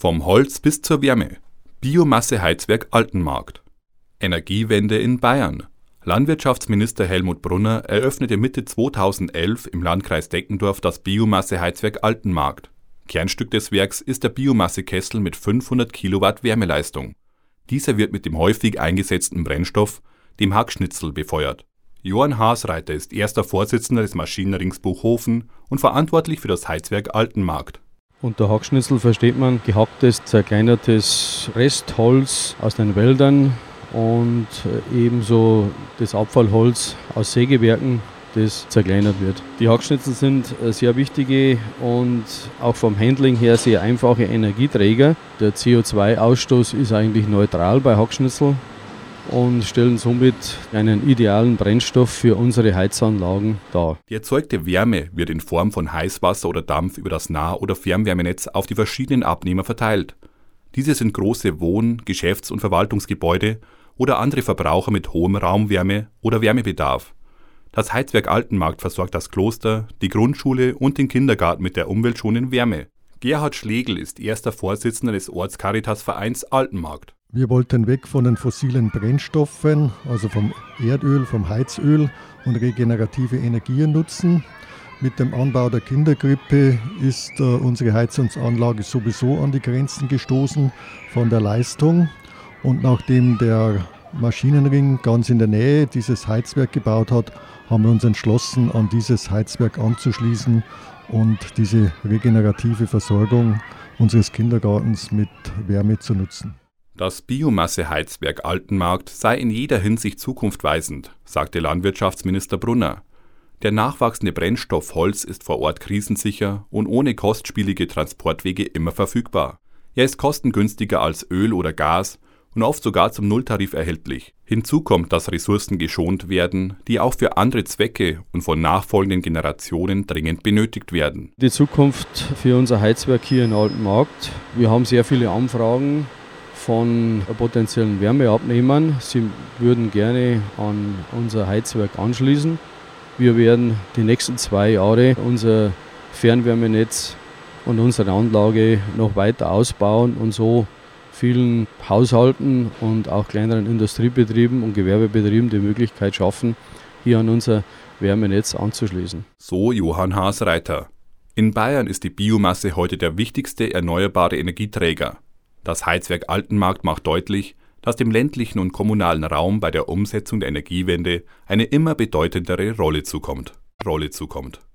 Vom Holz bis zur Wärme. Biomasseheizwerk Altenmarkt. Energiewende in Bayern. Landwirtschaftsminister Helmut Brunner eröffnete Mitte 2011 im Landkreis Deckendorf das Biomasseheizwerk Altenmarkt. Kernstück des Werks ist der Biomassekessel mit 500 Kilowatt Wärmeleistung. Dieser wird mit dem häufig eingesetzten Brennstoff, dem Hackschnitzel, befeuert. Johann Haasreiter ist erster Vorsitzender des Maschinenrings Buchhofen und verantwortlich für das Heizwerk Altenmarkt. Unter Hackschnitzel versteht man gehacktes, zerkleinertes Restholz aus den Wäldern und ebenso das Abfallholz aus Sägewerken, das zerkleinert wird. Die Hackschnitzel sind sehr wichtige und auch vom Handling her sehr einfache Energieträger. Der CO2-Ausstoß ist eigentlich neutral bei Hackschnitzel und stellen somit einen idealen Brennstoff für unsere Heizanlagen dar. Die erzeugte Wärme wird in Form von Heißwasser oder Dampf über das Nah- oder Fernwärmenetz auf die verschiedenen Abnehmer verteilt. Diese sind große Wohn-, Geschäfts- und Verwaltungsgebäude oder andere Verbraucher mit hohem Raumwärme- oder Wärmebedarf. Das Heizwerk Altenmarkt versorgt das Kloster, die Grundschule und den Kindergarten mit der umweltschonenden Wärme. Gerhard Schlegel ist erster Vorsitzender des Ortscaritas-Vereins Altenmarkt. Wir wollten weg von den fossilen Brennstoffen, also vom Erdöl, vom Heizöl und regenerative Energien nutzen. Mit dem Anbau der Kinderkrippe ist unsere Heizungsanlage sowieso an die Grenzen gestoßen von der Leistung. Und nachdem der Maschinenring ganz in der Nähe dieses Heizwerk gebaut hat, haben wir uns entschlossen, an dieses Heizwerk anzuschließen und diese regenerative Versorgung unseres Kindergartens mit Wärme zu nutzen. Das Biomasseheizwerk Altenmarkt sei in jeder Hinsicht zukunftsweisend, sagte Landwirtschaftsminister Brunner. Der nachwachsende Brennstoff Holz ist vor Ort krisensicher und ohne kostspielige Transportwege immer verfügbar. Er ist kostengünstiger als Öl oder Gas und oft sogar zum Nulltarif erhältlich. Hinzu kommt, dass Ressourcen geschont werden, die auch für andere Zwecke und von nachfolgenden Generationen dringend benötigt werden. Die Zukunft für unser Heizwerk hier in Altenmarkt. Wir haben sehr viele Anfragen von potenziellen Wärmeabnehmern. Sie würden gerne an unser Heizwerk anschließen. Wir werden die nächsten 2 Jahre unser Fernwärmenetz und unsere Anlage noch weiter ausbauen und so vielen Haushalten und auch kleineren Industriebetrieben und Gewerbebetrieben die Möglichkeit schaffen, hier an unser Wärmenetz anzuschließen. So Johann Haasreiter. In Bayern ist die Biomasse heute der wichtigste erneuerbare Energieträger. Das Heizwerk Altenmarkt macht deutlich, dass dem ländlichen und kommunalen Raum bei der Umsetzung der Energiewende eine immer bedeutendere Rolle zukommt.